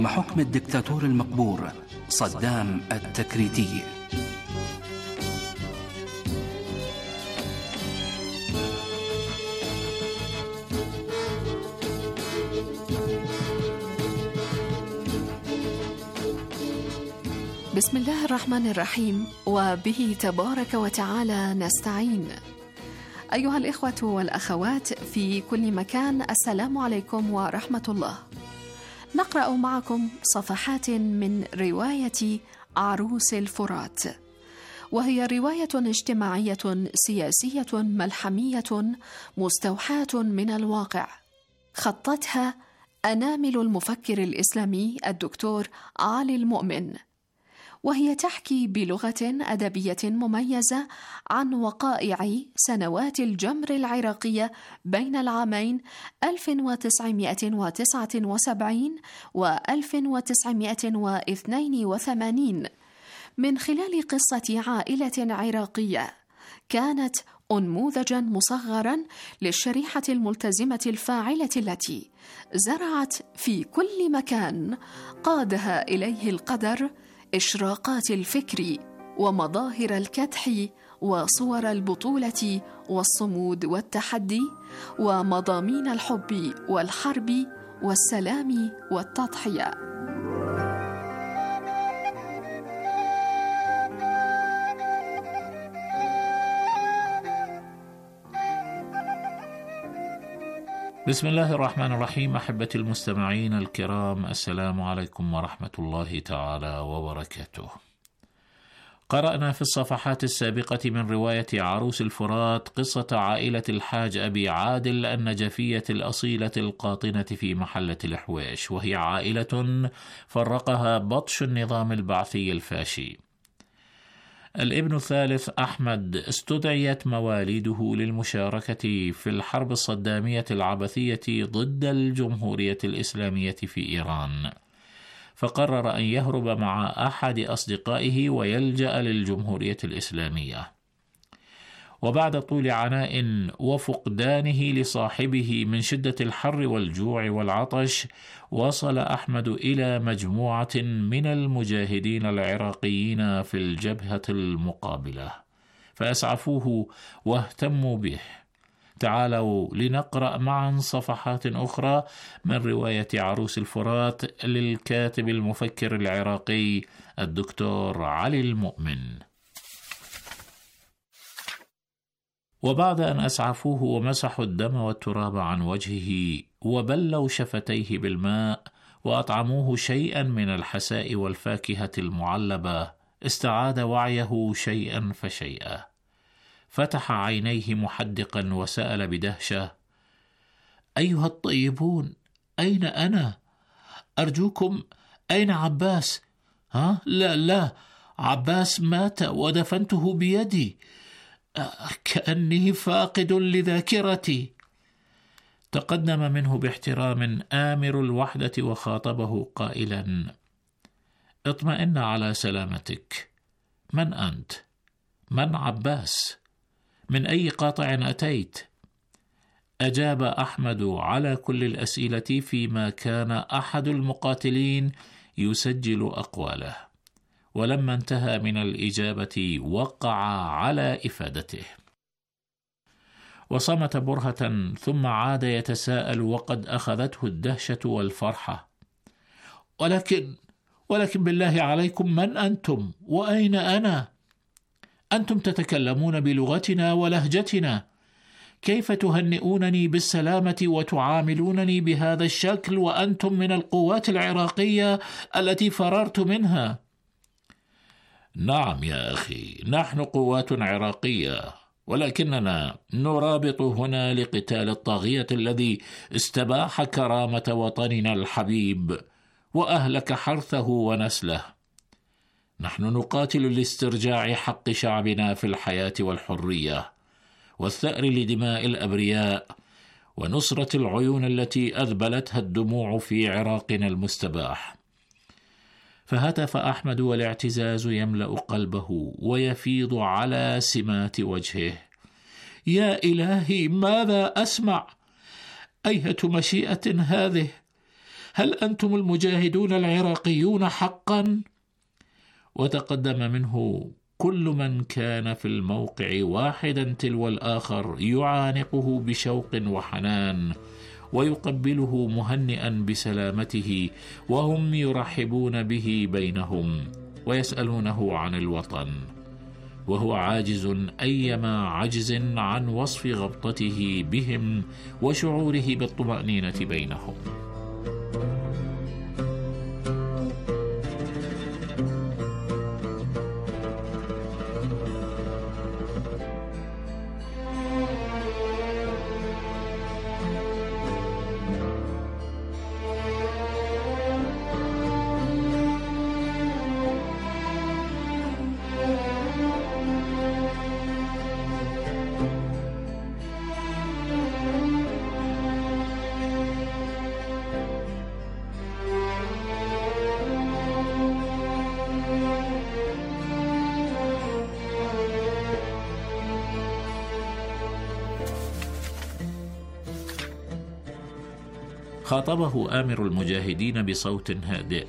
حكم الدكتاتور المقبور صدام التكريتي. بسم الله الرحمن الرحيم، وبه تبارك وتعالى نستعين. أيها الإخوة والأخوات في كل مكان، السلام عليكم ورحمة الله. نقرأ معكم صفحات من رواية عروس الفرات، وهي رواية اجتماعية سياسية ملحمية مستوحاة من الواقع، خطتها أنامل المفكر الإسلامي الدكتور علي المؤمن، وهي تحكي بلغة أدبية مميزة عن وقائع سنوات الجمر العراقية بين العامين 1979 و 1982 من خلال قصة عائلة عراقية كانت أنموذجا مصغرا للشريحة الملتزمة الفاعلة التي زرعت في كل مكان قادها إليه القدر إشراقات الفكر ومظاهر الكدح وصور البطولة والصمود والتحدي ومضامين الحب والحرب والسلام والتضحية. بسم الله الرحمن الرحيم. أحبتي المستمعين الكرام، السلام عليكم ورحمة الله تعالى وبركاته. قرأنا في الصفحات السابقة من رواية عروس الفرات قصة عائلة الحاج أبي عادل النجفية الأصيلة القاطنة في محلة الحويش، وهي عائلة فرقها بطش النظام البعثي الفاشي. الابن الثالث أحمد استدعيت مواليده للمشاركة في الحرب الصدامية العبثية ضد الجمهورية الإسلامية في إيران، فقرر أن يهرب مع أحد أصدقائه ويلجأ للجمهورية الإسلامية. وبعد طول عناء وفقدانه لصاحبه من شدة الحر والجوع والعطش، وصل أحمد إلى مجموعة من المجاهدين العراقيين في الجبهة المقابلة، فأسعفوه واهتموا به. تعالوا لنقرأ معا صفحات أخرى من رواية عروس الفرات للكاتب المفكر العراقي الدكتور علي المؤمن. وبعد أن أسعفوه ومسحوا الدم والتراب عن وجهه وبلوا شفتيه بالماء وأطعموه شيئا من الحساء والفاكهة المعلبة، استعاد وعيه شيئا فشيئا، فتح عينيه محدقا وسأل بدهشة: أيها الطيبون، أين أنا؟ أرجوكم، أين عباس؟ لا، عباس مات ودفنته بيدي، كأني فاقد لذاكرتي. تقدم منه باحترام آمر الوحدة وخاطبه قائلا: اطمئن على سلامتك. من أنت؟ من عباس؟ من أي قاطع أتيت؟ أجاب أحمد على كل الأسئلة فيما كان أحد المقاتلين يسجل أقواله، ولما انتهى من الإجابة وقع على إفادته. وصمت برهة ثم عاد يتساءل وقد أخذته الدهشة والفرحة: ولكن بالله عليكم، من أنتم؟ وأين أنا؟ أنتم تتكلمون بلغتنا ولهجتنا، كيف تهنئونني بالسلامة وتعاملونني بهذا الشكل وأنتم من القوات العراقية التي فررت منها؟ نعم يا أخي، نحن قوات عراقية، ولكننا نرابط هنا لقتال الطاغية الذي استباح كرامة وطننا الحبيب وأهلك حرثه ونسله. نحن نقاتل لاسترجاع حق شعبنا في الحياة والحرية والثأر لدماء الأبرياء ونصرة العيون التي أذبلتها الدموع في عراقنا المستباح. فهتف أحمد والاعتزاز يملأ قلبه ويفيض على سمات وجهه: يا إلهي، ماذا أسمع؟ أية مشيئة هذه؟ هل أنتم المجاهدون العراقيون حقا؟ وتقدم منه كل من كان في الموقع واحدا تلو الآخر يعانقه بشوق وحنان ويقبله مهنئا بسلامته، وهم يرحبون به بينهم ويسألونه عن الوطن، وهو عاجز أيما عجز عن وصف غبطته بهم وشعوره بالطمأنينة بينهم. خاطبه آمر المجاهدين بصوت هادئ: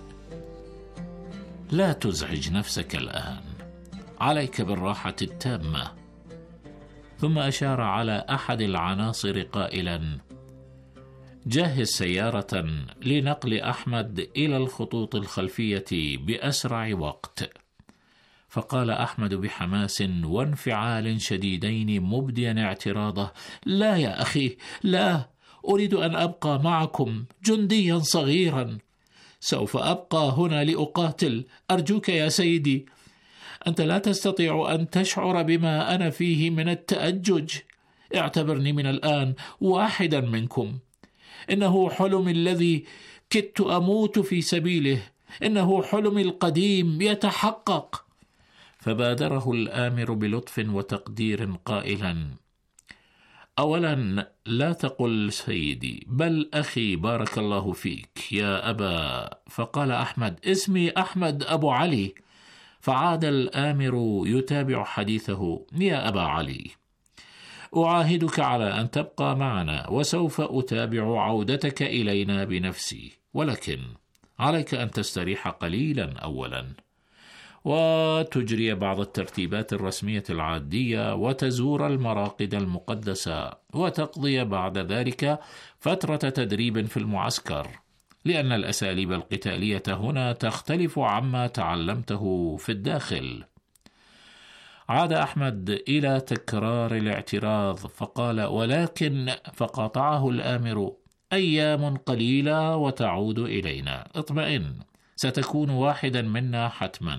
لا تزعج نفسك الآن، عليك بالراحة التامة. ثم أشار على أحد العناصر قائلا: جهز سيارة لنقل أحمد إلى الخطوط الخلفية بأسرع وقت. فقال أحمد بحماس وانفعال شديدين مبديا اعتراضه: لا يا أخي، لا، أريد أن أبقى معكم جنديا صغيرا، سوف أبقى هنا لأقاتل، أرجوك يا سيدي، أنت لا تستطيع أن تشعر بما أنا فيه من التأجج، اعتبرني من الآن واحدا منكم، إنه حلمي الذي كدت أموت في سبيله، إنه حلمي القديم يتحقق. فبادره الآمر بلطف وتقدير قائلا: أولا لا تقل سيدي، بل أخي، بارك الله فيك يا أبا. فقال أحمد: اسمي أحمد أبو علي. فعاد الآمر يتابع حديثه: يا أبا علي، أعاهدك على أن تبقى معنا، وسوف أتابع عودتك إلينا بنفسي، ولكن عليك أن تستريح قليلا أولا، وتجري بعض الترتيبات الرسمية العادية، وتزور المراقد المقدسة، وتقضي بعد ذلك فترة تدريب في المعسكر، لأن الأساليب القتالية هنا تختلف عما تعلمته في الداخل. عاد أحمد إلى تكرار الاعتراض فقال: ولكن. فقاطعه الآمر: أيام قليلة وتعود إلينا، اطمئن، ستكون واحدا منا حتما.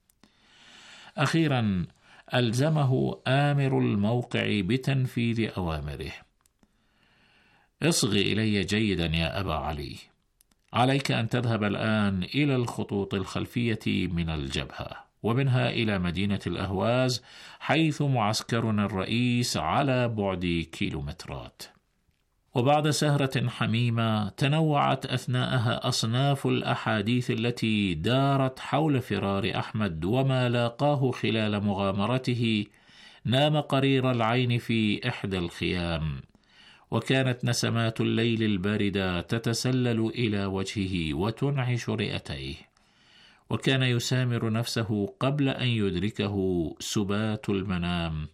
أخيرا ألزمه آمر الموقع بتنفيذ أوامره: اصغ إلي جيدا يا أبا علي، عليك أن تذهب الآن إلى الخطوط الخلفية من الجبهة، ومنها إلى مدينة الأهواز، حيث معسكرنا الرئيس على بعد كيلومترات. وبعد سهرة حميمة تنوعت أثناءها أصناف الأحاديث التي دارت حول فرار أحمد وما لاقاه خلال مغامرته، نام قرير العين في إحدى الخيام، وكانت نسمات الليل الباردة تتسلل إلى وجهه وتنعش رئتيه، وكان يسامر نفسه قبل أن يدركه سبات المنام: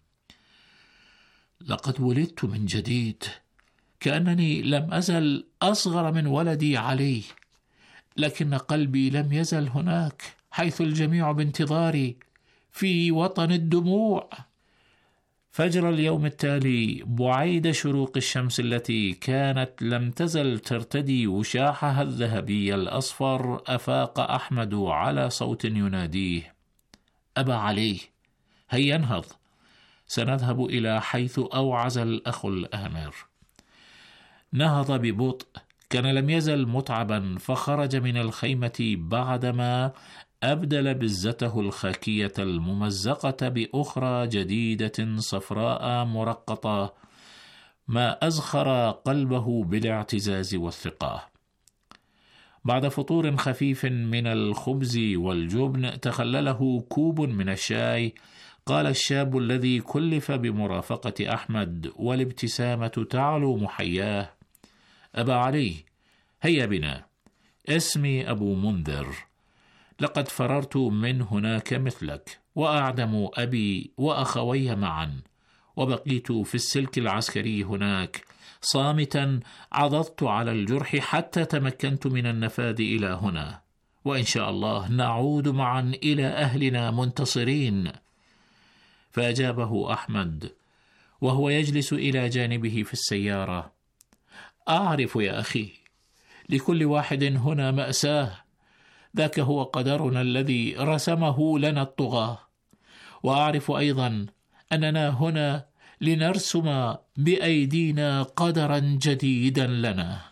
لقد ولدت من جديد، كأنني لم أزل أصغر من ولدي علي، لكن قلبي لم يزل هناك، حيث الجميع بانتظاري في وطن الدموع. فجر اليوم التالي، بعيد شروق الشمس التي كانت لم تزل ترتدي وشاحها الذهبي الأصفر، أفاق أحمد على صوت يناديه: أبا علي، هيا انهض، سنذهب إلى حيث أوعز الأخ الآمر. نهض ببطء، كان لم يزل متعبا، فخرج من الخيمة بعدما أبدل بزته الخاكية الممزقة بأخرى جديدة صفراء مرقطة، ما أزخر قلبه بالاعتزاز والثقة. بعد فطور خفيف من الخبز والجبن تخلله كوب من الشاي، قال الشاب الذي كلف بمرافقة أحمد والابتسامة تعلو محياه: أبا علي، هيا بنا، اسمي أبو منذر، لقد فررت من هناك مثلك، وأعدم أبي وأخوي معا، وبقيت في السلك العسكري هناك صامتا، عضضت على الجرح حتى تمكنت من النفاذ إلى هنا، وإن شاء الله نعود معا إلى أهلنا منتصرين. فأجابه أحمد وهو يجلس إلى جانبه في السيارة: أعرف يا أخي، لكل واحد هنا مأساة، ذاك هو قدرنا الذي رسمه لنا الطغاة، وأعرف أيضا أننا هنا لنرسم بأيدينا قدرا جديدا لنا.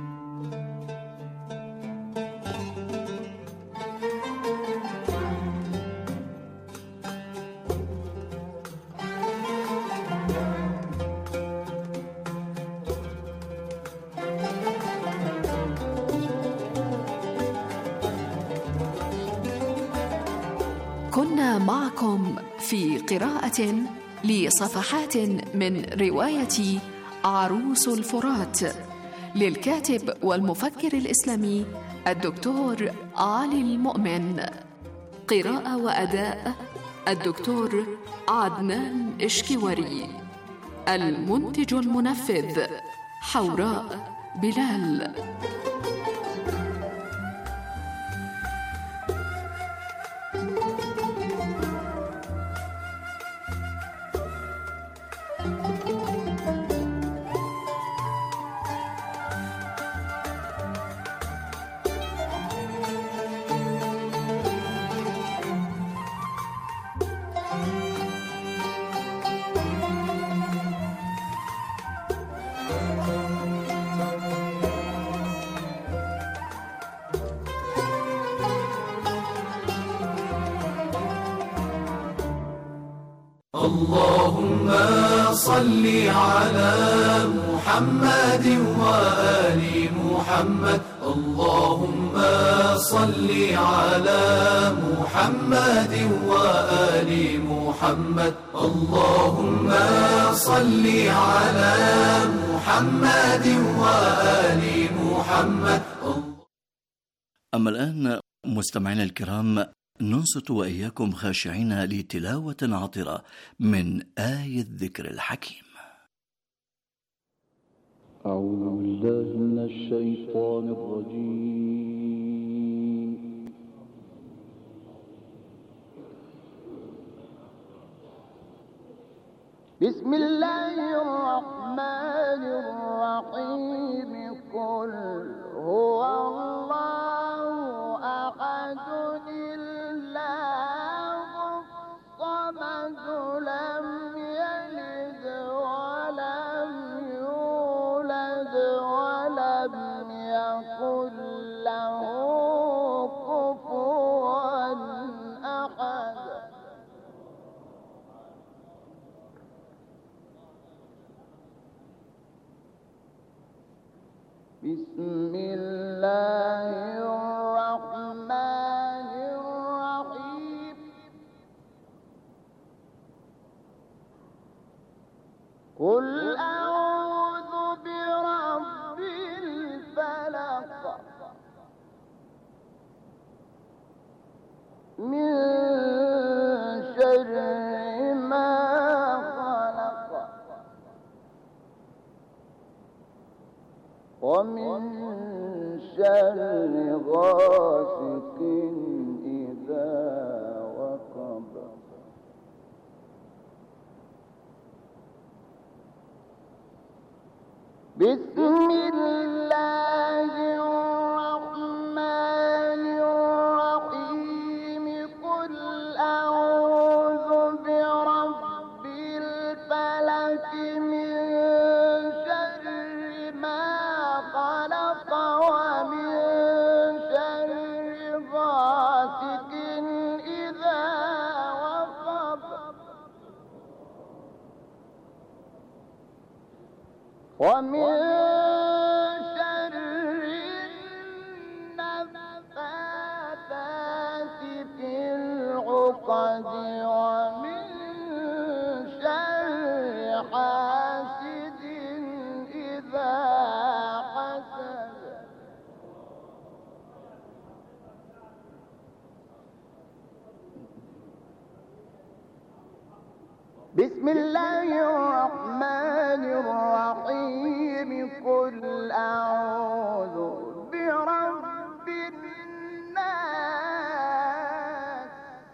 كنا معكم في قراءة لصفحات من رواية عروس الفرات للكاتب والمفكر الإسلامي الدكتور علي المؤمن. قراءة وأداء الدكتور عدنان إشكواري. المنتج المنفذ حوراء بلال. اللهم صل على محمد وآل محمد. اللهم صل على محمد وآل محمد. اللهم صل على محمد وآل محمد. أما الآن مستمعينا الكرام، ننصت وإياكم خاشعين لتلاوة عطرة من آية الذكر الحكيم. أعوذ بالله من الشيطان الرجيم. بسم الله الرحمن الرحيم. قل هو الله أحد الله الصمد لم يلد ولم يولد ولم يكن له كفوا أحد. بسم الله الرحمن الرحيم. قل أعوذ برب الفلق من شر ما خلق ومن شر غاسق إذا وقب. بسم الله الرحمن الرحيم. قل أعوذ برب الفلق من شر ما خلق ومن شر غاسق إذا وقب ومن شر النفاثات في العقد ومن شر حاسد إذا حسد. بسم الله الرحمن الرحيم قل أعوذ برب الناس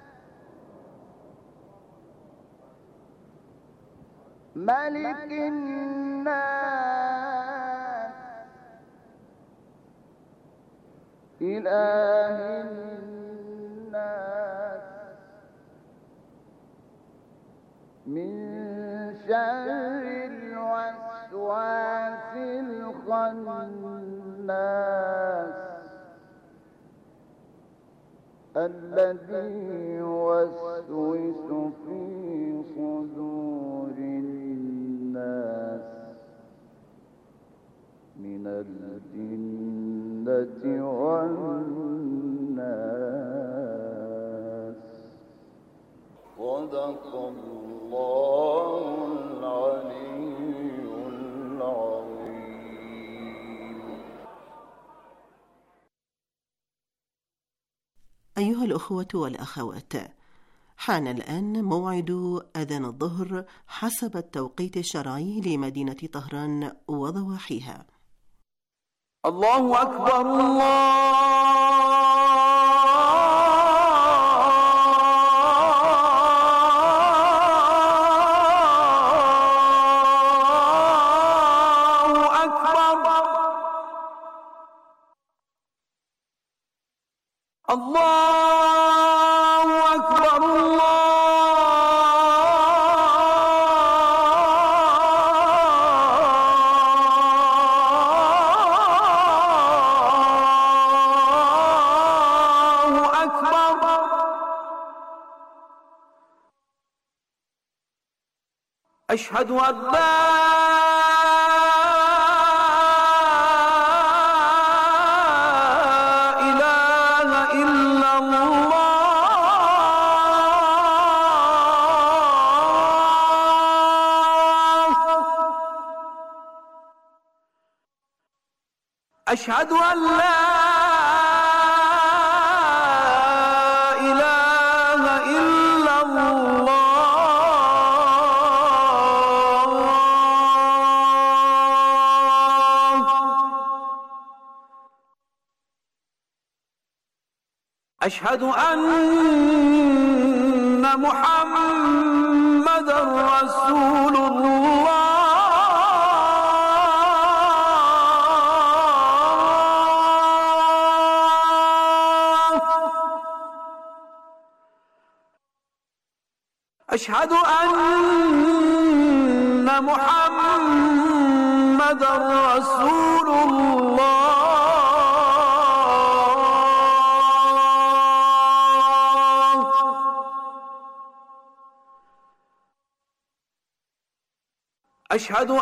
ملك الناس إله الناس من شر الوسواس الخناس الذي يوسوس في صدور الناس من الجنة والناس. صدق الله العلي العظيم. أيها الأخوة والأخوات، حان الآن موعد أذان الظهر حسب التوقيت الشرعي لمدينة طهران وضواحيها. الله أكبر الله أكبر. الله أكبر الله أكبر. أشهد أن لا أشهد أن لا إله إلا الله. أشهد أن محمدًا رسول الله. أشهد أن محمدًا رسول الله. أشهد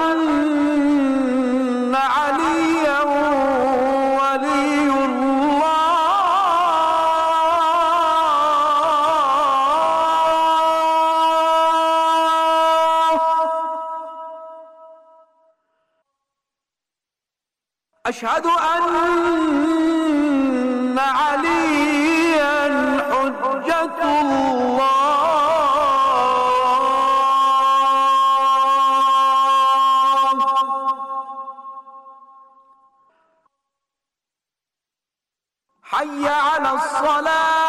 أن عليًا ولي الله. أشهد أن عليًا حجة الله. حي على الصلاة.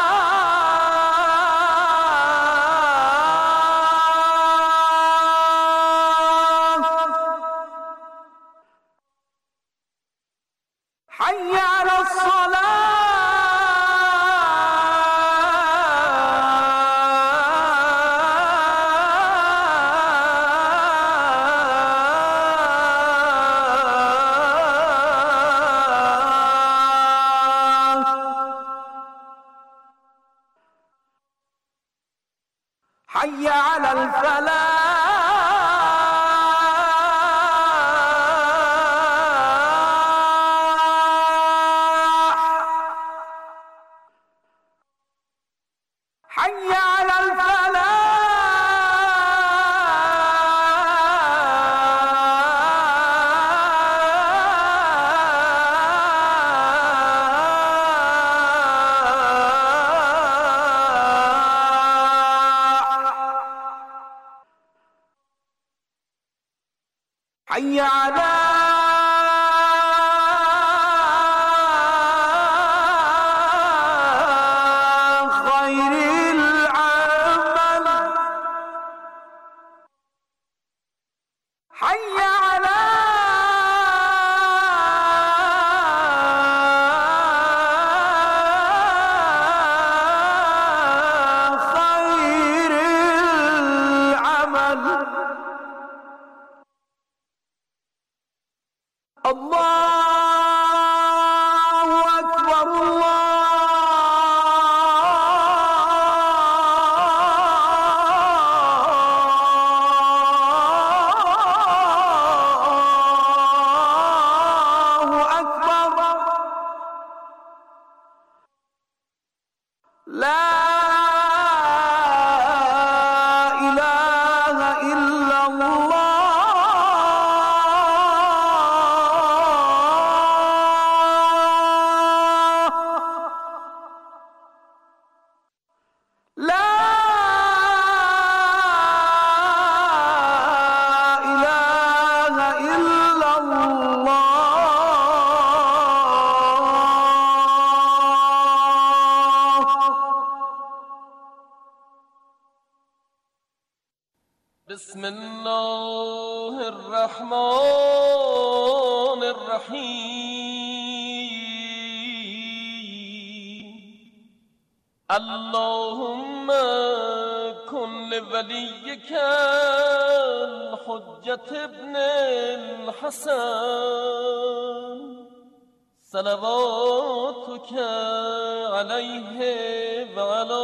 حي على حي على الفلاح. حي على الفلاح. حي على خير العمل، حي على خير العمل. الله أكبر الله أكبر. لا إله إلا الله. لا إله إلا الله. بسم الله الرحمن الرحيم. اللهم كن لوليك الحجة ابن الحسن صلواتك عليه وعلى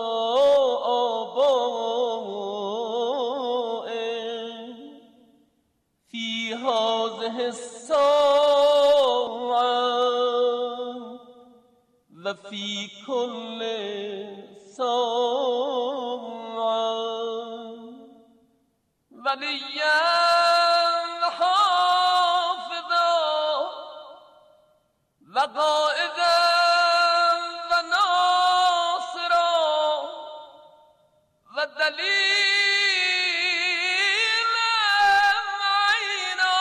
آبائه في هذه الساعة وفي كل ساعة وليا حافظا وقائدا وناصرا ودليلا عينا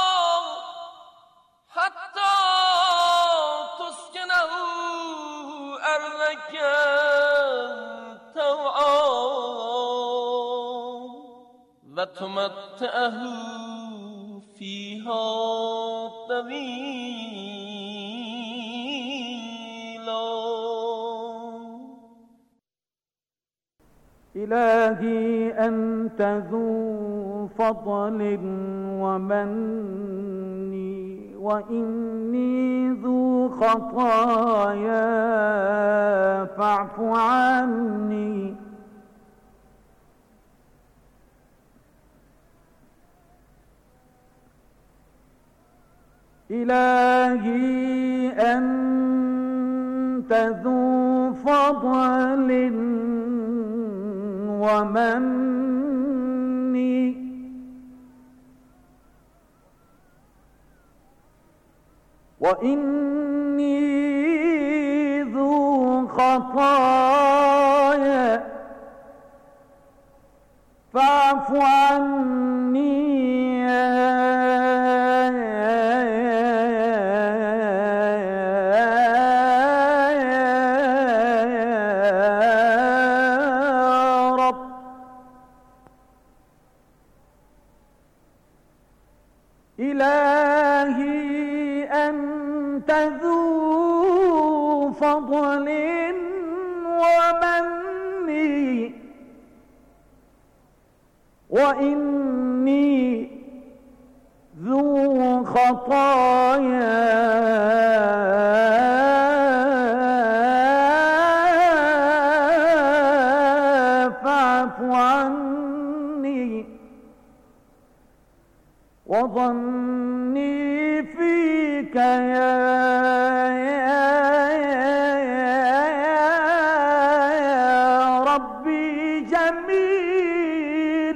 حتى تسكنه أرضك طوعا وتمتعه فيها طويلا. إلهي أنت ذو فضل ومن، وإني ذو خطايا فاعف عني. إلهي أنت ذو فضل ومن، وإني ذو خطايا فاعف عني. إلهي أنت ذو فضل ومن، وإني ذو خطايا فاعف عني. وظني فيك يا ربي جميل،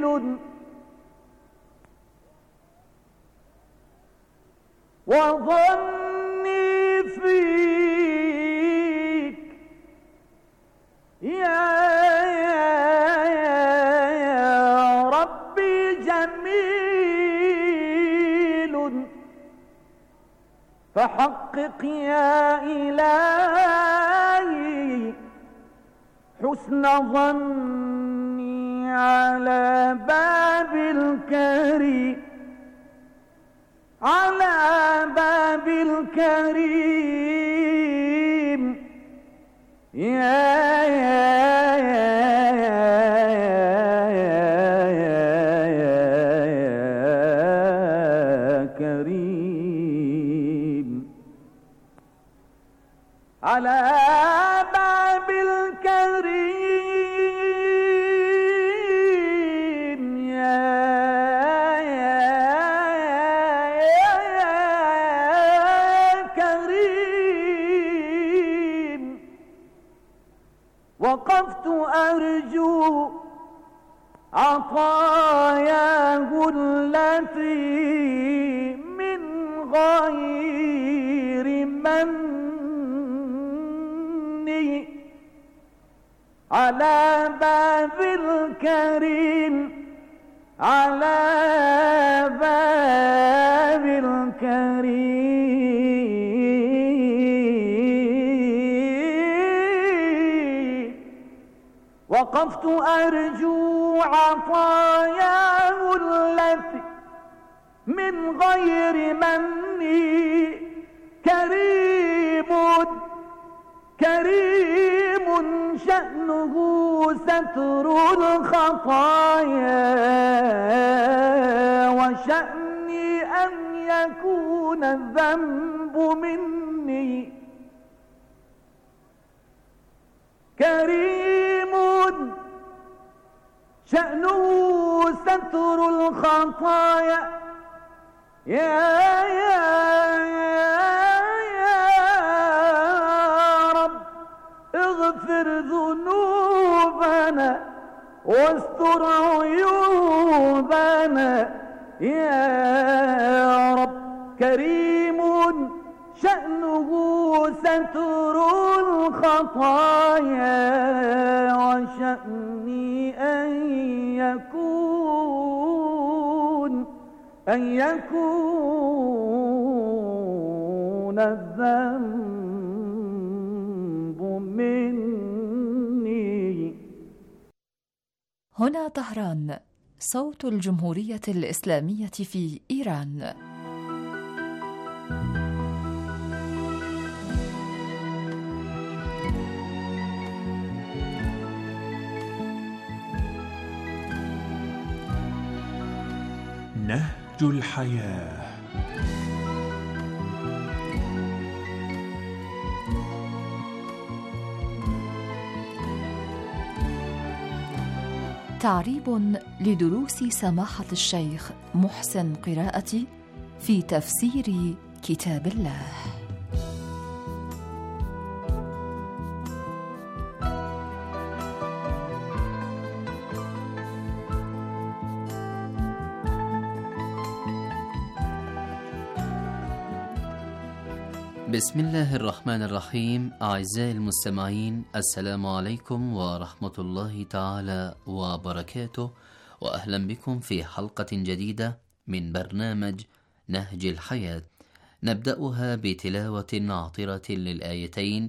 وظني فيك يا ربي جميل، وفق يا إلهي حسن ظني على باب الكريم، على باب الكريم كريم، على باب الكريم كريم. وقفت أرجو عطاياه التي من غير مني، على باب الكريم، على باب الكريم. وقفت أرجو عطاياه التي من غير مني، كريم كريم شأنه ستر الخطايا، وشأني أن يكون الذنب مني، كريم شأنه ستر الخطايا، يا رب اغفر ذنوبنا واستر عيوبنا، يا رب كريم شأنه ستر الخطايا، وشأني أن يكون الذنب مني. هنا طهران، صوت الجمهورية الإسلامية في إيران. نهج الحياة. تعريب لدروس سماحة الشيخ محسن قراءتي في تفسير كتاب الله. بسم الله الرحمن الرحيم. أعزائي المستمعين، السلام عليكم ورحمة الله تعالى وبركاته، وأهلا بكم في حلقة جديدة من برنامج نهج الحياة، نبدأها بتلاوة عاطرة للآيتين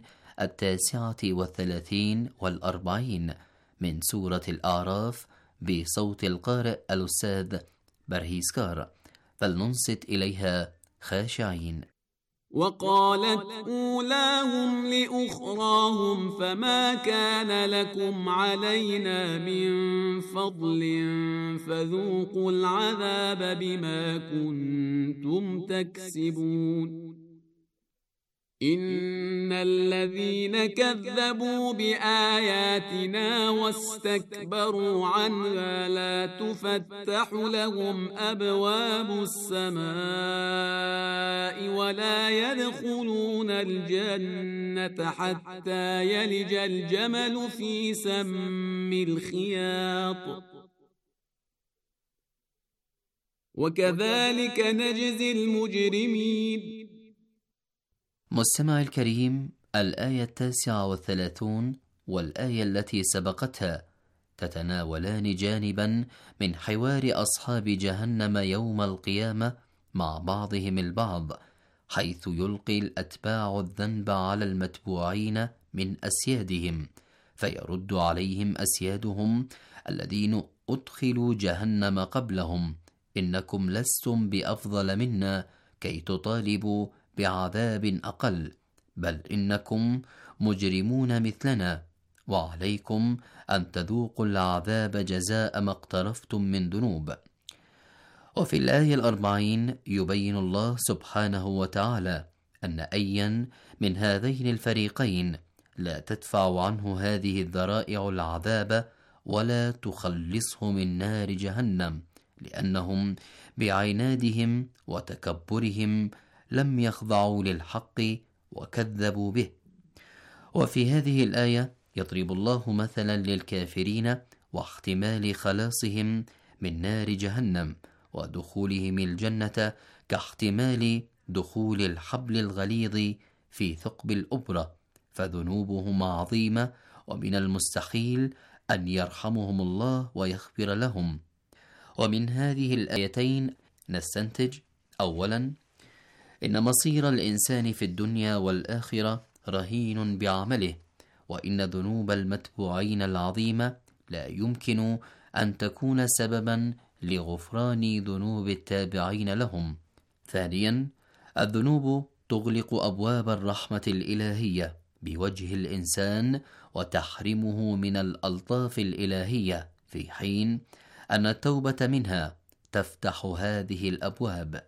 39 و40 من سورة الأعراف بصوت القارئ الأستاذ برهيسكار، فلننصت إليها خاشعين. وقالت أولاهم لأخراهم فما كان لكم علينا من فضل فذوقوا العذاب بما كنتم تكسبون. إن الذين كذبوا بآياتنا واستكبروا عنها لا تفتح لهم أبواب السماء ولا يدخلون الجنة حتى يلج الجمل في سم الخياط وكذلك نجزي المجرمين. مستمع الكريم، الآية 39 والآية التي سبقتها تتناولان جانبا من حوار أصحاب جهنم يوم القيامة مع بعضهم البعض، حيث يلقي الأتباع الذنب على المتبوعين من أسيادهم، فيرد عليهم أسيادهم الذين أدخلوا جهنم قبلهم: إنكم لستم بأفضل منا كي تطالبوا بعذاب أقل، بل إنكم مجرمون مثلنا، وعليكم أن تذوقوا العذاب جزاء ما اقترفتم من ذنوب. وفي الآية 40 يبين الله سبحانه وتعالى أن أيا من هذين الفريقين لا تدفع عنه هذه الذرائع العذاب ولا تخلصه من نار جهنم، لأنهم بعنادهم وتكبرهم لم يخضعوا للحق وكذبوا به. وفي هذه الآية يضرب الله مثلا للكافرين واحتمال خلاصهم من نار جهنم ودخولهم الجنة كاحتمال دخول الحبل الغليظ في ثقب الأبرة، فذنوبهم عظيمة، ومن المستحيل أن يرحمهم الله ويغفر لهم. ومن هذه الآيتين نستنتج: أولا، إن مصير الإنسان في الدنيا والآخرة رهين بعمله، وإن ذنوب المتبوعين العظيمة لا يمكن أن تكون سببا لغفران ذنوب التابعين لهم. ثانيا، الذنوب تغلق أبواب الرحمة الإلهية بوجه الإنسان وتحرمه من الألطاف الإلهية، في حين أن التوبة منها تفتح هذه الأبواب.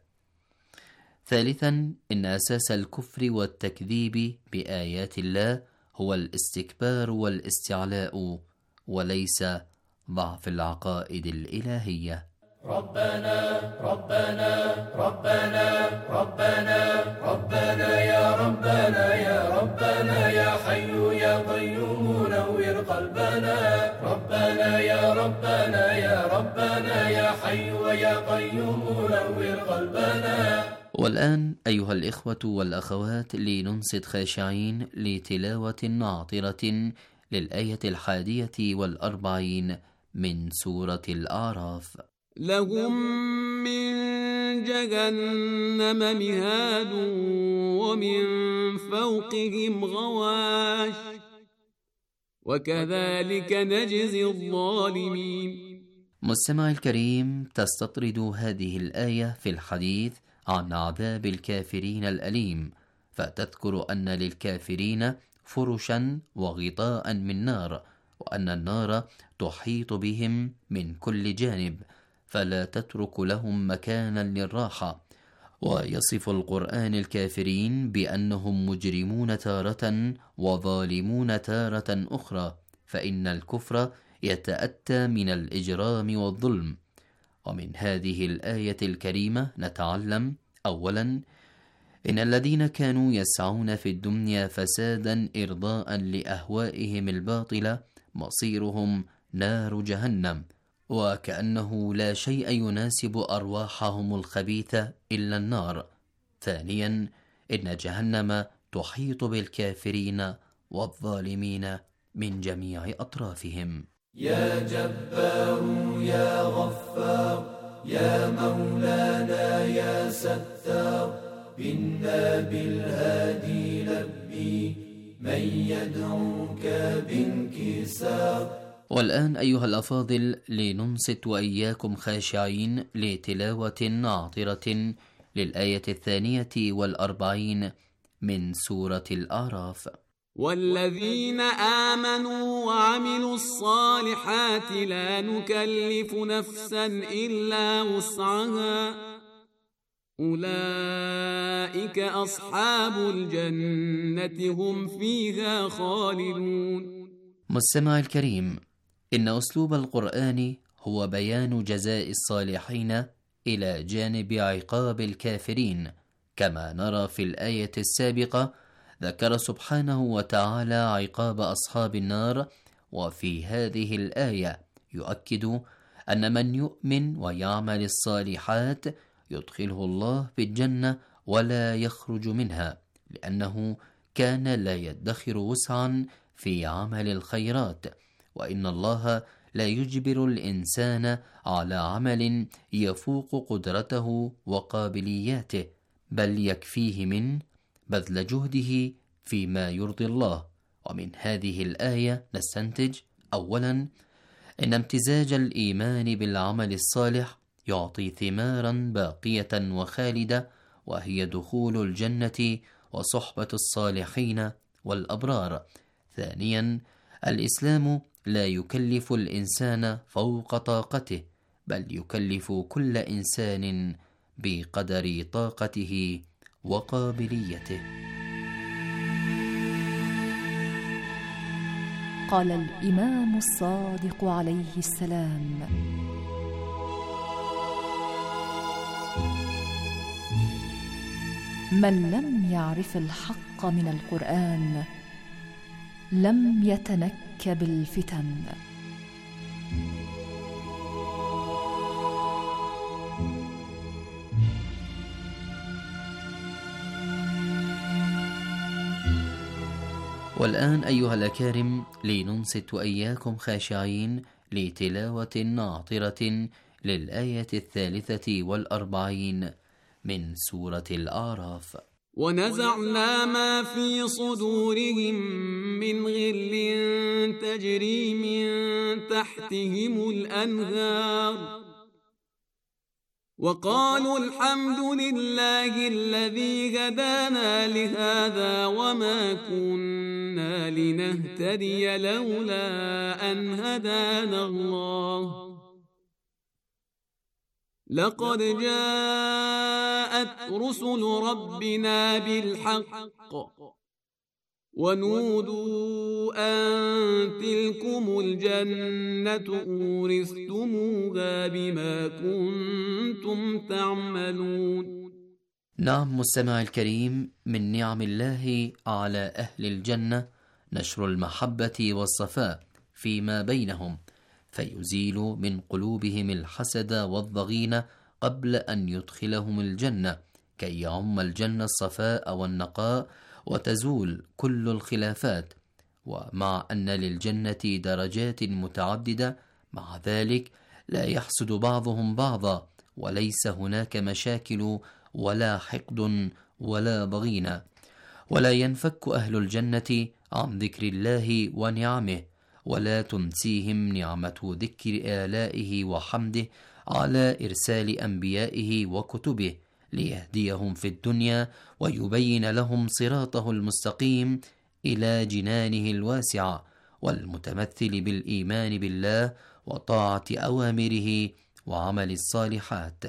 ثالثا، إن أساس الكفر والتكذيب بآيات الله هو الاستكبار والاستعلاء، وليس ضعف العقائد الإلهية. ربنا ربنا ربنا ربنا ربنا يا ربنا يا ربنا يا حي يا قيوم نور قلبنا، ربنا يا ربنا يا ربنا يا حي يا قيوم نور قلبنا. والآن أيها الإخوة والأخوات لننصت خاشعين لتلاوة عاطرة للآية 41 من سورة الأعراف. لهم من جهنم مهاد ومن فوقهم غواش وكذلك نجزي الظالمين. مستمع الكريم، تستطرد هذه الآية في الحديث عن عذاب الكافرين الأليم، فتذكر أن للكافرين فرشا وغطاء من نار، وأن النار تحيط بهم من كل جانب فلا تترك لهم مكانا للراحة. ويصف القرآن الكافرين بأنهم مجرمون تارة وظالمون تارة أخرى، فإن الكفر يتأتى من الإجرام والظلم. ومن هذه الآية الكريمة نتعلم: أولا، إن الذين كانوا يسعون في الدنيا فسادا إرضاء لأهوائهم الباطلة مصيرهم نار جهنم، وكأنه لا شيء يناسب أرواحهم الخبيثة إلا النار. ثانيا، إن جهنم تحيط بالكافرين والظالمين من جميع أطرافهم. يا جبار يا غفار يا مولانا يا ستار، بنا بالهادي لبي من يدعوك بانكسار. والآن أيها الأفاضل لننصت وإياكم خاشعين لتلاوة عاطرة للآية 42 من سورة الأعراف. والذين آمنوا وعملوا الصالحات لا نكلف نفسا إلا وسعها أولئك أصحاب الجنة هم فيها خالدون. مستمع الكريم، إن أسلوب القرآن هو بيان جزاء الصالحين إلى جانب عقاب الكافرين، كما نرى في الآية السابقة ذكر سبحانه وتعالى عقاب أصحاب النار، وفي هذه الآية يؤكد أن من يؤمن ويعمل الصالحات يدخله الله في الجنة ولا يخرج منها، لأنه كان لا يدخر وسعا في عمل الخيرات، وإن الله لا يجبر الإنسان على عمل يفوق قدرته وقابلياته، بل يكفيه من بذل جهده فيما يرضي الله. ومن هذه الآية نستنتج: أولا، إن امتزاج الإيمان بالعمل الصالح يعطي ثمارا باقية وخالدة، وهي دخول الجنة وصحبة الصالحين والأبرار. ثانيا، الإسلام لا يكلف الإنسان فوق طاقته، بل يكلف كل إنسان بقدر طاقته وقابليته. قال الإمام الصادق عليه السلام: من لم يعرف الحق من القرآن لم يتنكب الفتن. والآن أيها الأكارم، لننصت وإياكم خاشعين لتلاوة عاطرة للآية 43 من سورة الأعراف. ونزعنا ما في صدورهم من غل تجري من تحتهم الأنهار وقالوا الحمد لله الذي هدانا لهذا وما كنا لنهتدي لولا أن هدانا الله لقد جاءت رسل ربنا بالحق ونودوا أن تلكم الجنة أورثتموها بما كنتم تعملون. نعم مستمع الكريم، من نعم الله على أهل الجنة نشر المحبة والصفاء فيما بينهم، فيزيل من قلوبهم الحسد والضغينة قبل أن يدخلهم الجنة، كي يعم الجنة الصفاء والنقاء وتزول كل الخلافات. ومع أن للجنة درجات متعددة، مع ذلك لا يحسد بعضهم بعضا، وليس هناك مشاكل ولا حقد ولا ضغينة، ولا ينفك أهل الجنة عن ذكر الله ونعمه، ولا تنسيهم نعمة ذكر آلائه وحمده على إرسال أنبيائه وكتبه ليهديهم في الدنيا ويبين لهم صراطه المستقيم إلى جنانه الواسعة، والمتمثل بالإيمان بالله وطاعة أوامره وعمل الصالحات.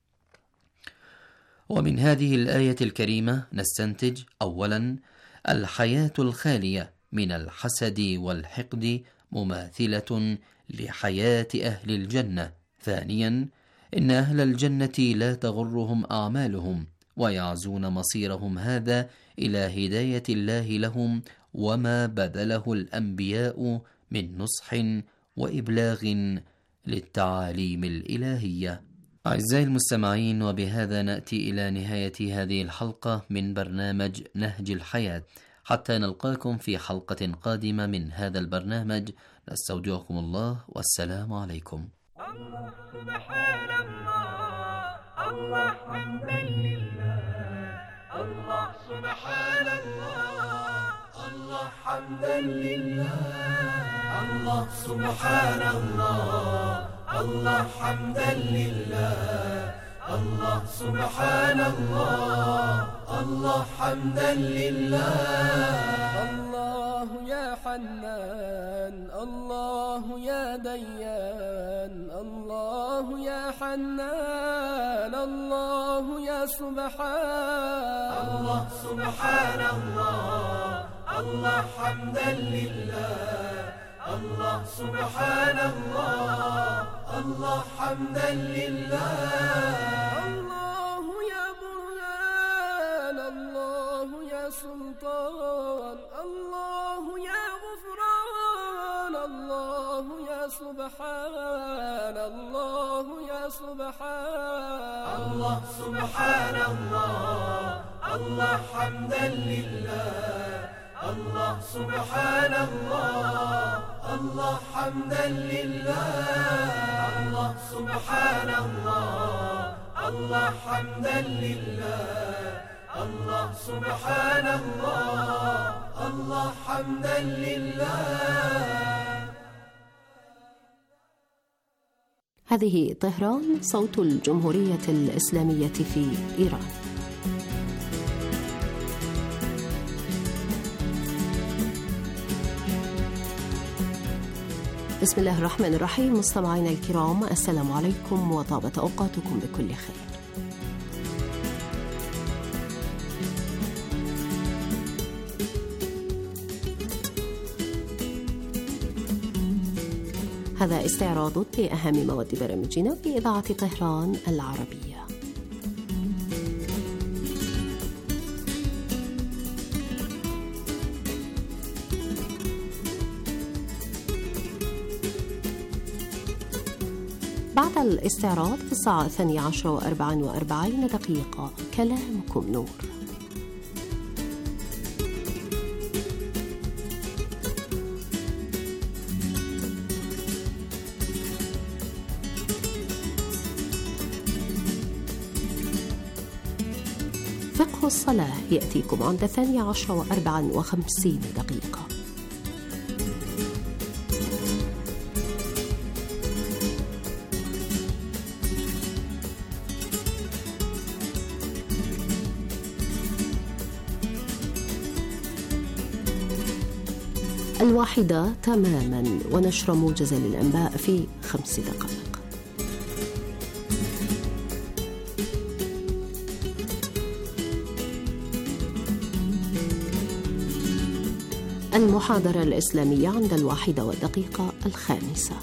ومن هذه الآية الكريمة نستنتج: أولا، الحياة الخالية من الحسد والحقد مماثلة لحياة أهل الجنة. ثانيا، إن أهل الجنة لا تغرهم أعمالهم، ويعزون مصيرهم هذا إلى هداية الله لهم وما بذله الأنبياء من نصح وإبلاغ للتعاليم الإلهية. أعزائي المستمعين، وبهذا نأتي إلى نهاية هذه الحلقة من برنامج نهج الحياة. حتى نلقاكم في حلقة قادمة من هذا البرنامج، نستودعكم الله، والسلام عليكم. الله سبحان الله، الله حمدا لله، الله سبحان الله، الله حمدا لله، الله سبحان الله، الله حمدا لله، الله سبحان الله، الله حمدا لله. الله يا حنان، الله يا ديان، الله يا حنان، الله يا سبحان، الله سبحان الله، الله حمدا لله، الله سبحان الله، الله حمدا لله. الله يا برهان، الله يا سلطان، الله يا غفران، الله يا سبحان، الله يا سبحان، الله سبحان الله، الله حمدا لله، الله سبحان الله، الله حمدا لله، الله سبحان الله، الله حمدا لله، الله سبحان الله، الله حمدا لله. هذه طهران، صوت الجمهورية الإسلامية في إيران. بسم الله الرحمن الرحيم. مستمعينا الكرام، السلام عليكم وطابت أوقاتكم بكل خير. هذا استعراض لأهم مواد برامجنا في إذاعة طهران العربية. بعد الاستعراض في الساعة 12:44 كلامكم نور. فقه الصلاة يأتيكم عند 12:54. الواحدة تماما، ونشر موجز للأنباء في 5 دقائق. المحاضرة الإسلامية عند 1:05.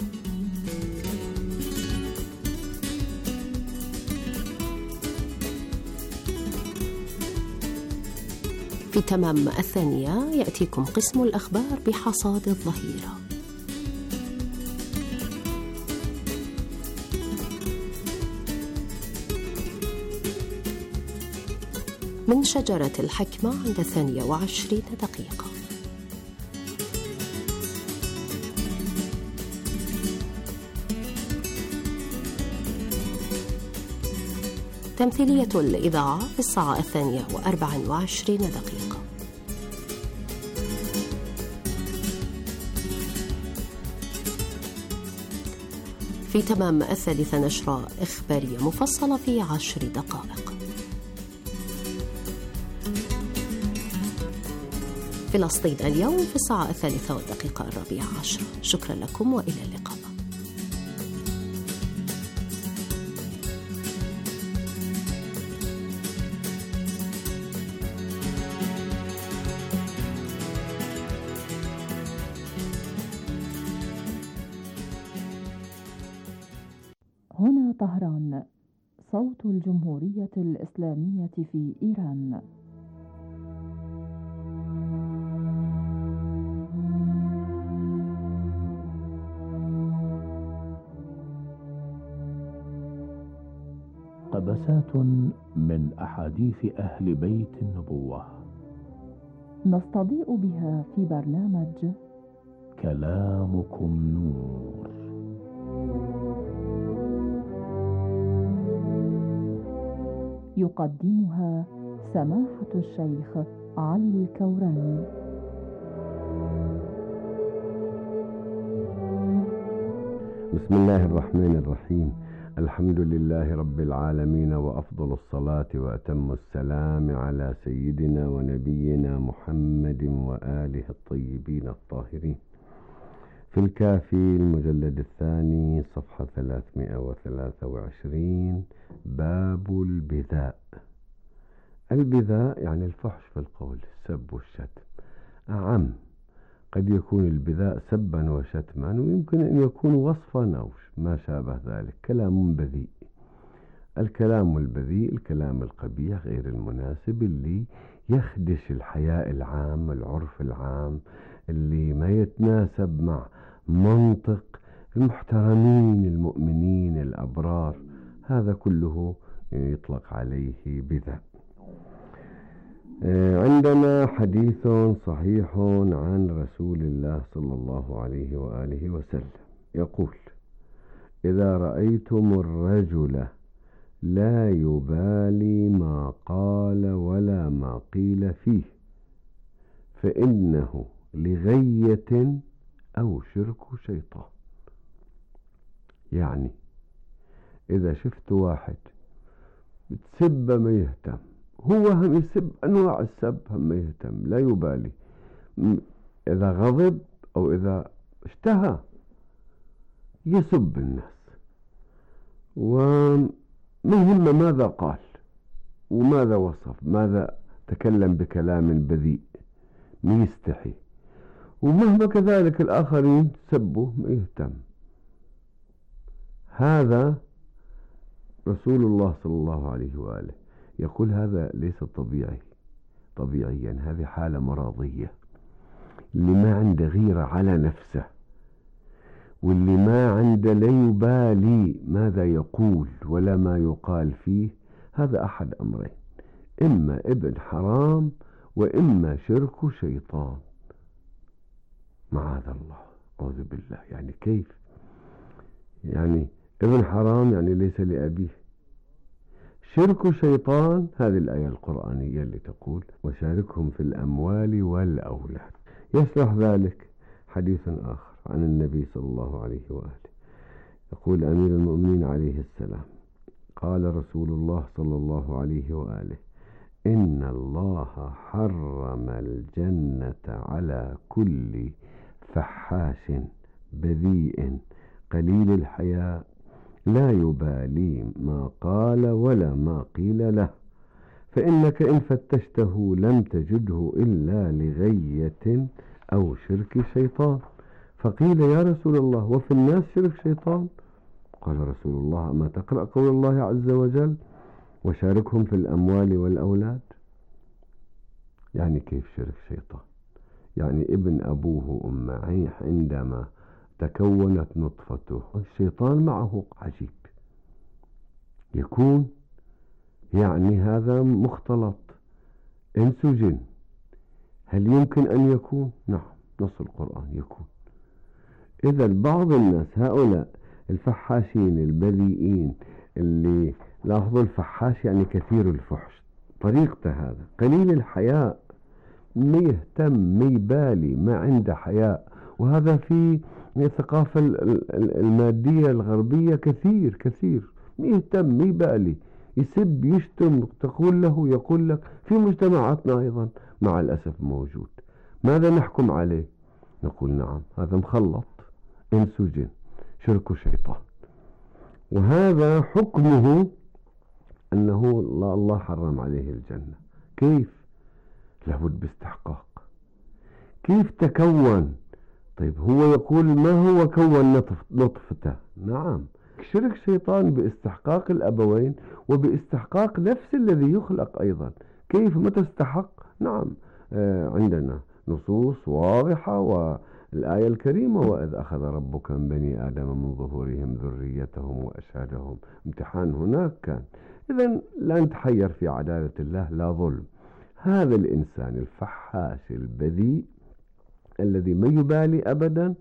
في تمام 2 يأتيكم قسم الأخبار بحصاد الظهيرة. من شجرة الحكمة عند 22. تمثيلية الإذاعة في الساعة 2:24. في تمام 3 نشرة إخبارية مفصلة في 10 دقائق. فلسطين اليوم في الساعة 3:14. شكرا لكم وإلى اللقاء. هنا طهران، صوت الجمهورية الإسلامية في إيران. قبسات من أحاديث أهل بيت النبوة نستضيء بها في برنامج كلامكم نور. يقدمها سماحة الشيخ علي الكوراني. بسم الله الرحمن الرحيم. الحمد لله رب العالمين، وأفضل الصلاة وأتم السلام على سيدنا ونبينا محمد وآله الطيبين الطاهرين. في الكافي المجلد 2 صفحة 323 باب البذاء. البذاء يعني الفحش في القول، السب والشتم. أعم، قد يكون البذاء سبا وشتما، ويمكن أن يكون وصفا أو ما شابه ذلك. كلام بذيء. الكلام البذيء الكلام القبيح غير المناسب، اللي يخدش الحياء العام، العرف العام، اللي ما يتناسب مع منطق المحترمين المؤمنين الأبرار، هذا كله يطلق عليه بذاء. عندنا حديث صحيح عن رسول الله صلى الله عليه وآله وسلم يقول: إذا رأيتم الرجل لا يبالي ما قال ولا ما قيل فيه، فإنه لغية أو شرك شيطان. يعني إذا شفت واحد بتسب ما يهتم، هو هم يسب أنواع السب هم ما يهتم، لا يبالي إذا غضب أو إذا اشتهى يسب الناس، وما يهم ماذا قال وماذا وصف، ماذا تكلم بكلام بذيء، ما يستحي، ومهما كذلك الآخرين سبوا ما يهتم. هذا رسول الله صلى الله عليه وآله يقول هذا ليس طبيعيا، هذه حالة مرضية. اللي ما عنده غيرة على نفسه، واللي ما عنده لا يبالي ماذا يقول ولا ما يقال فيه، هذا أحد أمرين: إما ابن حرام وإما شرك شيطان. معاذ الله، أعوذ بالله. يعني كيف؟ يعني ابن حرام يعني ليس لأبيه. شرك شيطان هذه الآية القرآنية اللي تقول وشاركهم في الأموال والأولاد. يشرح ذلك حديث آخر عن النبي صلى الله عليه وآله. يقول أمير المؤمنين عليه السلام: قال رسول الله صلى الله عليه وآله: إن الله حرم الجنة على كل فحاش بذيء قليل الحياء لا يبالي ما قال ولا ما قيل له، فإنك إن فتشته لم تجده إلا لغية أو شرك شيطان. فقيل: يا رسول الله وفي الناس شرك شيطان؟ قال رسول الله: أما تقرأ قول الله عز وجل: وشاركهم في الأموال والأولاد؟ يعني كيف شرك شيطان؟ يعني ابن أبوه وأمه عندما تكونت نطفته الشيطان معه عجيب يكون، يعني هذا مختلط إنس وجن. هل يمكن أن يكون؟ نعم، نص القرآن يكون. إذا بعض الناس هؤلاء الفحاشين البذيئين اللي لاحظوا الفحاش يعني كثير الفحش، طريقته هذا قليل الحياء، ما يهتم ما يبالي، ما عنده حياء. وهذا في الثقافة المادية الغربية كثير ما يهتم ما يبالي، يسب يشتم، تقول له يقول لك. في مجتمعاتنا أيضا مع الأسف موجود. ماذا نحكم عليه؟ نقول نعم هذا مخلط إنس وجن، شرك شيطان. وهذا حكمه أنه الله حرم عليه الجنة. كيف؟ لابد باستحقاق. كيف تكون؟ طيب هو يقول ما هو كون نطفته؟ نعم، شرك شيطان باستحقاق الأبوين وباستحقاق نفس الذي يخلق أيضا. كيف ما تستحق؟ نعم، عندنا نصوص واضحة، والآية الكريمة: وإذ أخذ ربك من بني آدم من ظهورهم ذريتهم وأشهدهم. امتحان هناك كان. إذن لا نتحير في عدالة الله، لا ظلم. هذا الإنسان الفحاش البذيء الذي ما يبالي أبدا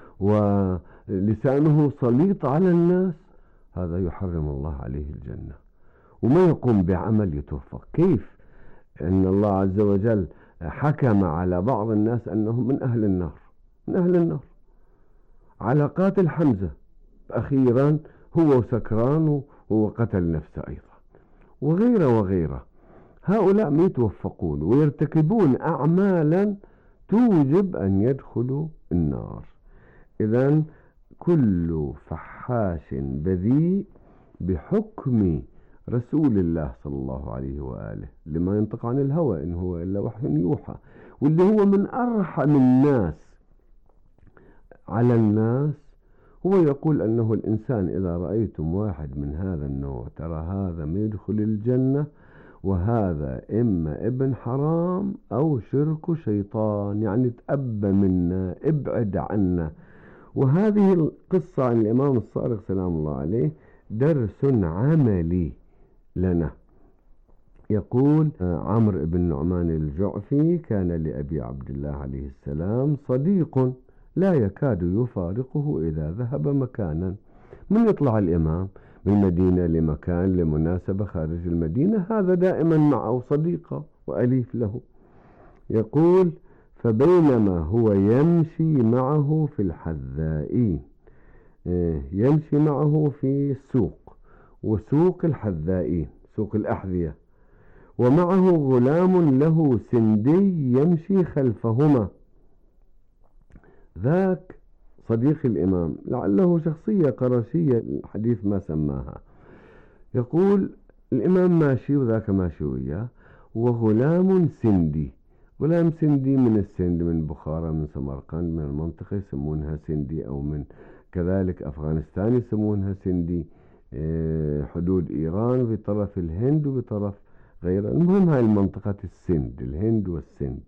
ولسانه سليط على الناس، هذا يحرم الله عليه الجنة وما يقوم بعمل يتوفق. كيف؟ أن الله عز وجل حكم على بعض الناس أنهم من أهل النار. على قاتل حمزة أخيرا هو سكران وقتل نفسه أيضا، وغيره. هؤلاء ما يتوفقون ويرتكبون أعمالا توجب أن يدخلوا النار. إذن كل فحاش بذيء بحكم رسول الله صلى الله عليه وآله، لما ينطق عن الهوى إن هو إلا وحي يوحى، واللي هو من أرحم الناس على الناس. هو يقول أنه الإنسان إذا رأيتم واحد من هذا النوع ترى هذا ما يدخل الجنة، وهذا إما ابن حرام أو شرك شيطان، يعني تأبى منا، ابعد عنا. وهذه القصة عن الإمام الصادق سلام الله عليه درس عملي لنا. يقول عمرو بن نعمان الجعفي: كان لأبي عبد الله عليه السلام صديق لا يكاد يفارقه إذا ذهب مكانا. من يطلع الإمام من المدينة لمكان لمناسبة خارج المدينة، هذا دائما معه صديقة وأليف له. يقول: فبينما هو يمشي معه في الحذائين، يمشي معه في السوق، وسوق الحذائين سوق الأحذية، ومعه غلام له سندي يمشي خلفهما. ذاك صديق الإمام لعله شخصية قرشية، الحديث ما سماها. يقول: الإمام ماشي وذاك ماشي وياه، وغلام سندي. غلام سندي من السند، من بخارى، من سمرقند، من المنطقة يسمونها سندي، أو من كذلك أفغانستان يسمونها سندي، حدود إيران بطرف الهند وبطرف غيرها. المهم هاي المنطقة السند، الهند والسند.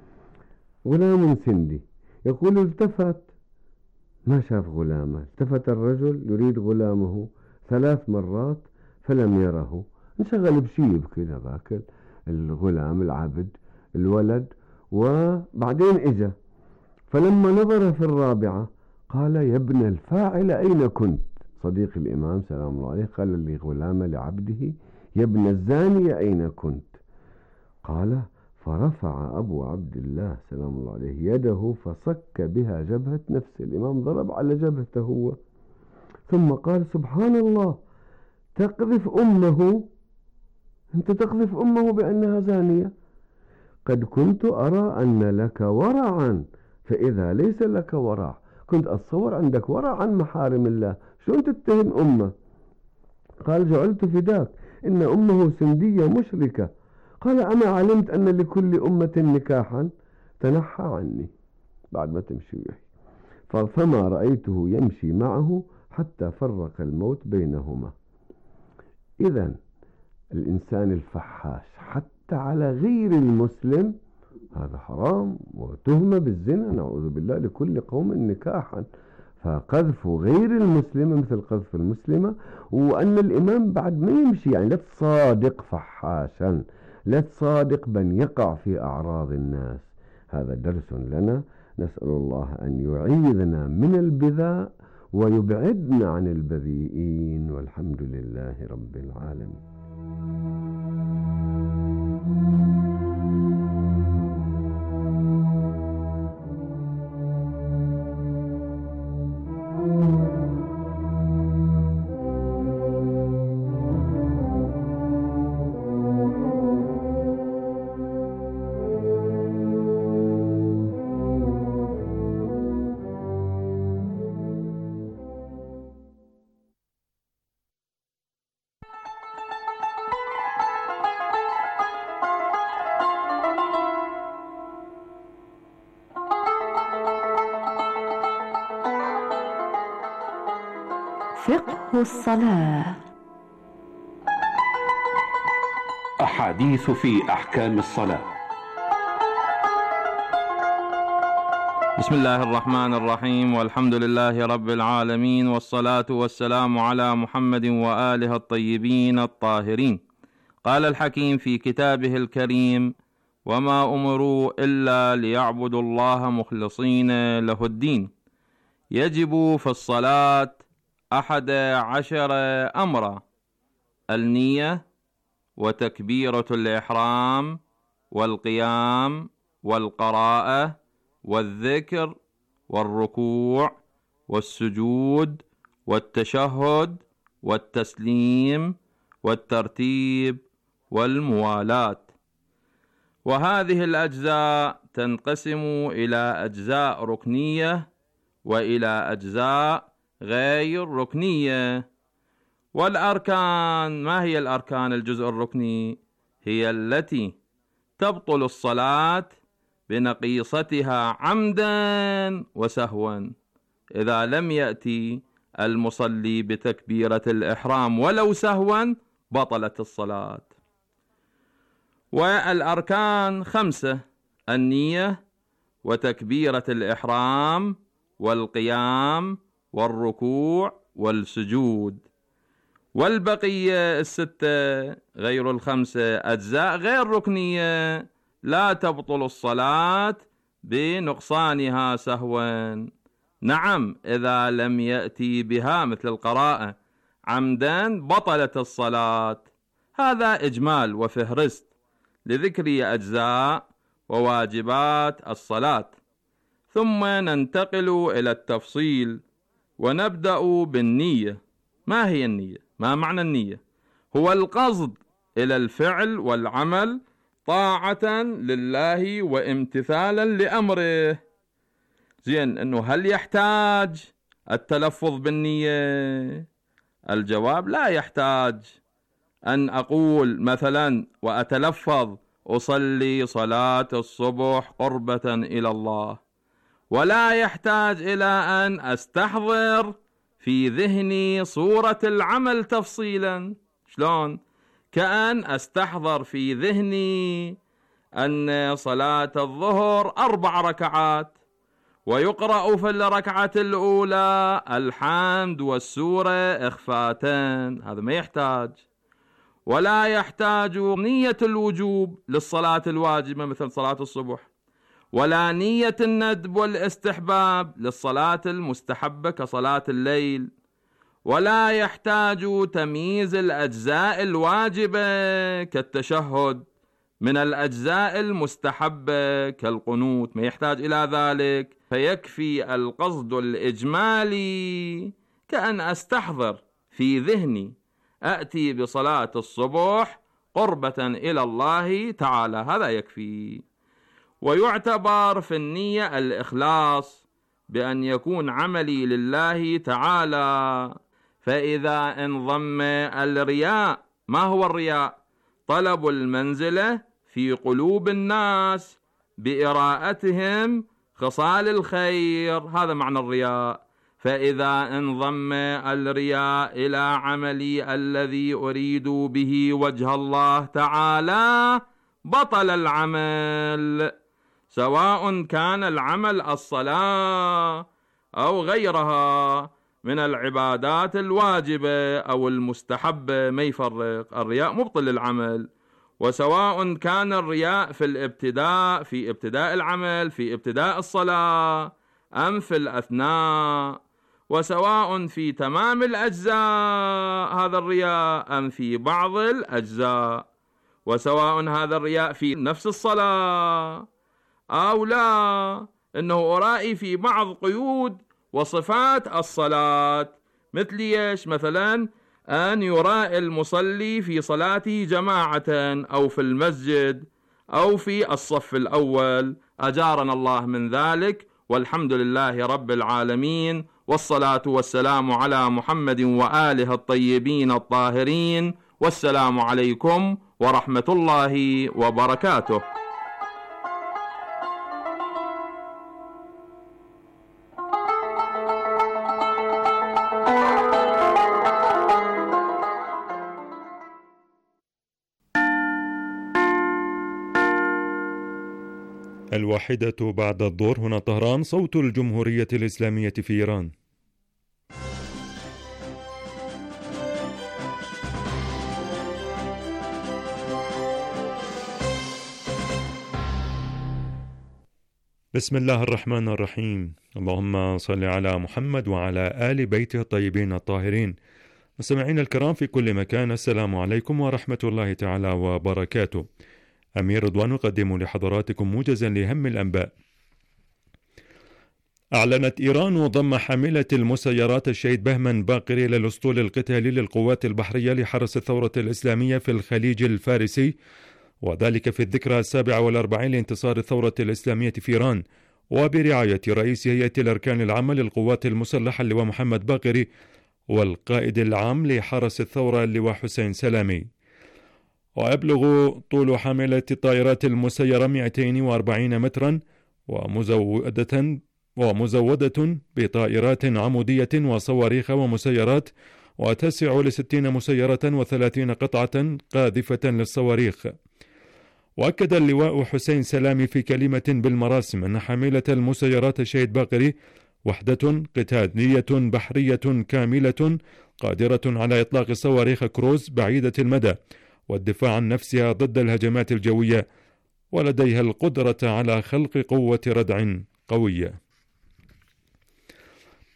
غلام سندي. يقول: التفت ما شاف غلامه، التفت الرجل يريد غلامه 3 مرات فلم يره، انشغل بشيء بكذا ذاك الغلام العبد الولد، وبعدين اجا، فلما نظر في الرابعة قال: يا ابن الفاعل أين كنت؟ صديق الإمام سلام الله عليه قال لغلامه لعبده: يا ابن الزانية أين كنت؟ قال: فرفع أبو عبد الله سلام الله عليه يده فصك بها جبهة نفسه. الإمام ضرب على جبهته هو، ثم قال: سبحان الله، تقذف أمه، أنت تقذف أمه بأنها زانية؟ قد كنت أرى أن لك ورعا، فإذا ليس لك ورع كنت أتصور عندك ورع عن محارم الله، شلون تتهم أمه؟ قال: جعلت فداك، إن أمه سندية مشركة. قال: أما علمت أن لكل أمة نكاحا؟ تنحى عني بعد ما تمشي ويحي. فما رأيته يمشي معه حتى فرق الموت بينهما. إذن الإنسان الفحاش حتى على غير المسلم هذا حرام، وتهمة بالزنا نعوذ بالله لكل قوم نكاحا. فقذف غير المسلمة مثل قذف المسلمة. وأن الإمام بعد ما يمشي، يعني لا تصادق فحاشا، لا تصادق من يقع في أعراض الناس. هذا درس لنا، نسأل الله أن يعيذنا من البذاء ويبعدنا عن البذيئين، والحمد لله رب العالمين. فقه الصلاة. أحاديث في أحكام الصلاة. بسم الله الرحمن الرحيم، والحمد لله رب العالمين، والصلاة والسلام على محمد وآله الطيبين الطاهرين. قال الحكيم في كتابه الكريم: وما أمروا إلا ليعبدوا الله مخلصين له الدين. يجب في الصلاة 11 أمرا: النية، وتكبيرة الإحرام، والقيام، والقراءة، والذكر، والركوع، والسجود، والتشهد، والتسليم، والترتيب، والموالاة. وهذه الأجزاء تنقسم إلى أجزاء ركنية وإلى أجزاء غير ركنية. والأركان، ما هي الأركان؟ الجزء الركني هي التي تبطل الصلاة بنقيصتها عمدا وسهوا إذا لم يأتي المصلي بتكبيرة الإحرام ولو سهوا بطلت الصلاة. والأركان 5: النية، وتكبيرة الإحرام، والقيام، والركوع، والسجود. والبقية 6 غير 5 أجزاء غير ركنية لا تبطل الصلاة بنقصانها سهوا. نعم، إذا لم يأتي بها، مثل القراءة عمدا بطلت الصلاة. هذا إجمال وفهرست لذكر أجزاء وواجبات الصلاة، ثم ننتقل إلى التفصيل ونبدأ بالنية. ما هي النية؟ ما معنى النية؟ هو القصد إلى الفعل والعمل طاعة لله وامتثالا لأمره. زين، إنه هل يحتاج التلفظ بالنية؟ الجواب لا يحتاج أن أقول مثلا وأتلفظ أصلي صلاة الصبح قربة إلى الله، ولا يحتاج إلى أن أستحضر في ذهني صورة العمل تفصيلا. شلون؟ كأن أستحضر في ذهني أن صلاة الظهر 4 ركعات ويقرأ في الركعة الأولى الحمد والسورة إخفاتين، هذا ما يحتاج. ولا يحتاج نية الوجوب للصلاة الواجبة مثل صلاة الصبح، ولا نية الندب والاستحباب للصلاة المستحبة كصلاة الليل، ولا يحتاج تمييز الأجزاء الواجبة كالتشهد من الأجزاء المستحبة كالقنوت، ما يحتاج إلى ذلك. فيكفي القصد الإجمالي كأن أستحضر في ذهني أأتي بصلاة الصبح قربة إلى الله تعالى، هذا يكفي. ويعتبر في النية الإخلاص بأن يكون عملي لله تعالى. فإذا انضم الرياء، ما هو الرياء؟ طلب المنزلة في قلوب الناس بإراءتهم خصال الخير، هذا معنى الرياء. فإذا انضم الرياء إلى عملي الذي أريد به وجه الله تعالى بطل العمل، سواء كان العمل الصلاة أو غيرها من العبادات الواجبة أو المستحبة، ما يفرق، الرياء مبطل العمل. وسواء كان الرياء في الابتداء، في ابتداء العمل، في ابتداء الصلاة، أم في الأثناء، وسواء في تمام الأجزاء هذا الرياء أم في بعض الأجزاء، وسواء هذا الرياء في نفس الصلاة أو لا، إنه أرائي في بعض قيود وصفات الصلاة، مثل إيش؟ مثلا أن يرائي المصلي في صلاته جماعة أو في المسجد أو في الصف الأول، أجارنا الله من ذلك، والحمد لله رب العالمين، والصلاة والسلام على محمد وآله الطيبين الطاهرين، والسلام عليكم ورحمة الله وبركاته. الواحدة بعد الظهر، هنا طهران، صوت الجمهورية الإسلامية في إيران. بسم الله الرحمن الرحيم. اللهم صل على محمد وعلى آل بيته الطيبين الطاهرين. مستمعين الكرام في كل مكان، السلام عليكم ورحمة الله تعالى وبركاته. أمير رضوان يقدم لحضراتكم موجزا لأهم الأنباء. أعلنت إيران ضم حاملة المسيرات الشهيد بهمن باقر إلى الأسطول القتالي للقوات البحرية لحرس الثورة الإسلامية في الخليج الفارسي، وذلك في الذكرى 47 لانتصار الثورة الإسلامية في إيران، وبرعاية رئيس هيئة الأركان العامة للقوات المسلحة اللواء محمد باقر، والقائد العام لحرس الثورة اللواء حسين سلامي. ويبلغ طول حاملة الطائرات المسيرة 240 مترا، ومزودة بطائرات عمودية وصواريخ ومسيرات، وتسع ل60 مسيرة و30 قطعة قاذفة للصواريخ. وأكد اللواء حسين سلامي في كلمة بالمراسم أن حاملة المسيرات الشهيد باقري وحدة قتالية بحرية كاملة قادرة على إطلاق صواريخ كروز بعيدة المدى والدفاع عن نفسها ضد الهجمات الجوية، ولديها القدرة على خلق قوة ردع قوية.